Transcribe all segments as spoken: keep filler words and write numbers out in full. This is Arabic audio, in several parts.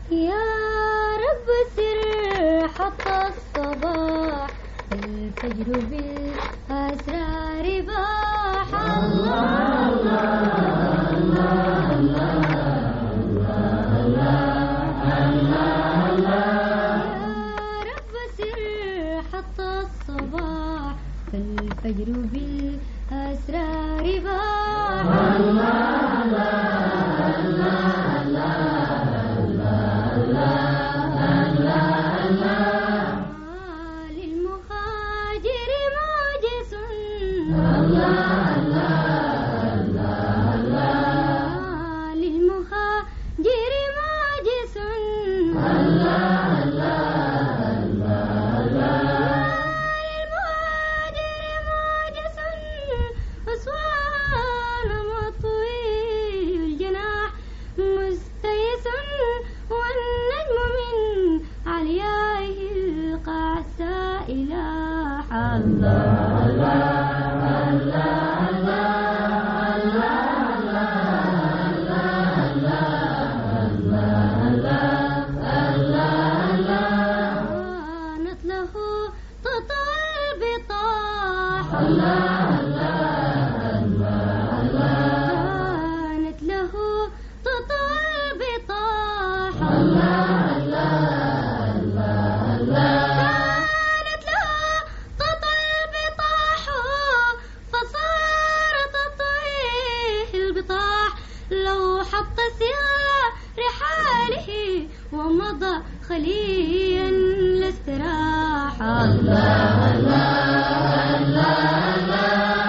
يا رب سر حتى الصباح الفجر بالأسرار باح. الله الله الله الله الله الله. يا رب سر حتى الصباح الفجر بالأسرار باح. الله الله الله للمهاجر موجز. الله الله الله. للمهاجر موجز. الله الله الله. للمهاجر موجز أسوان مطوي الجناح مستيس والنجم من عليائه القاع سائلا. الله الله الله الله. كانت له تطأ البطاح. الله الله الله. كانت له تطأ البطاح. الله الله الله. كانت له تطأ البطاح فصار تطأيه البطاح لو حط سير رحاله ومضى خليا لاستراح. الله الله الله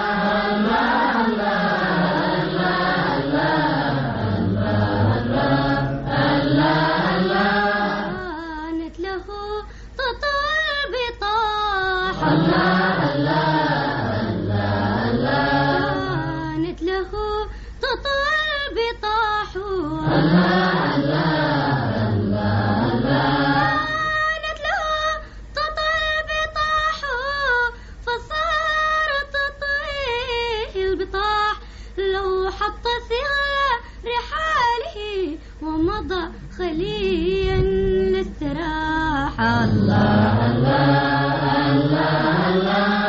حط ثغر رحاله ومضى خليا لاستراح. الله الله الله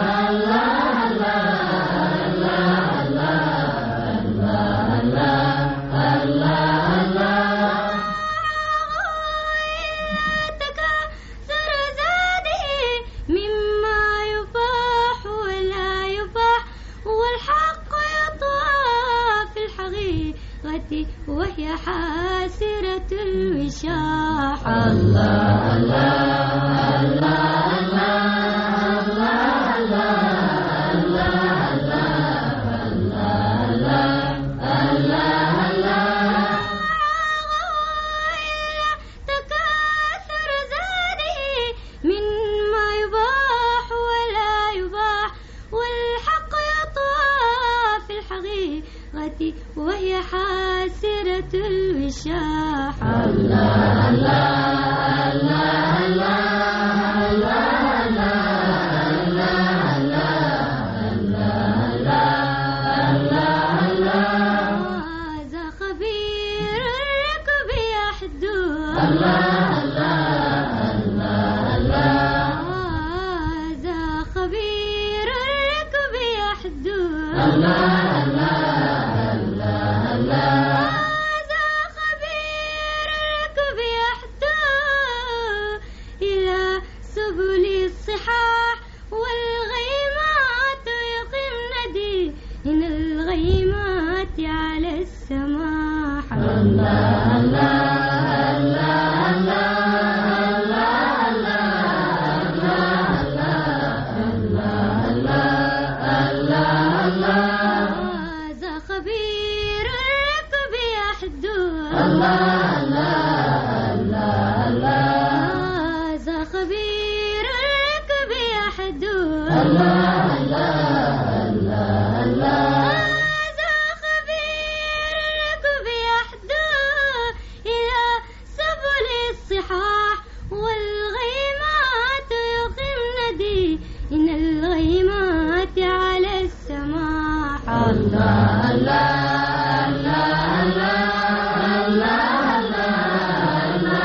وهي حاسرة الوشاح. الله الله الله تكاثر زاده مما يباح ولا يباح والحق يطوى في الحقيقة وهي حاسرة الوشاح. الله الله الله الله. هذا خبير الركب يحدو. الله الله هذا خبير الركب يحدو. الله الصحاح والغيمات يقمن دي من الغيمات على السماح. الله الله الله الله. هذا خبير الركب يحدو. الله الله هذا خبير الله الله الله. هذا خبير الركب يحدو إلى سبل الصحاح والغيمات يقمن دي إن الغيمات على السماح. الله الله الله الله الله.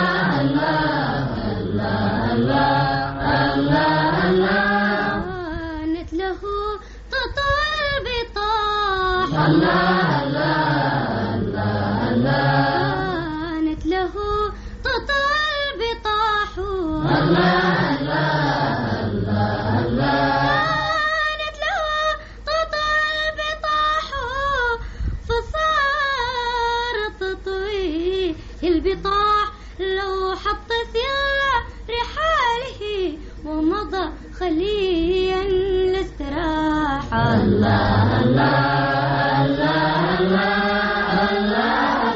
كانت له تطر البطاح فصارت تطوي البطاح لو حط ثياب رحاله ومضى خليا لاستراح. الله الله الله الله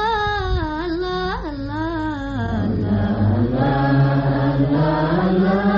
Allah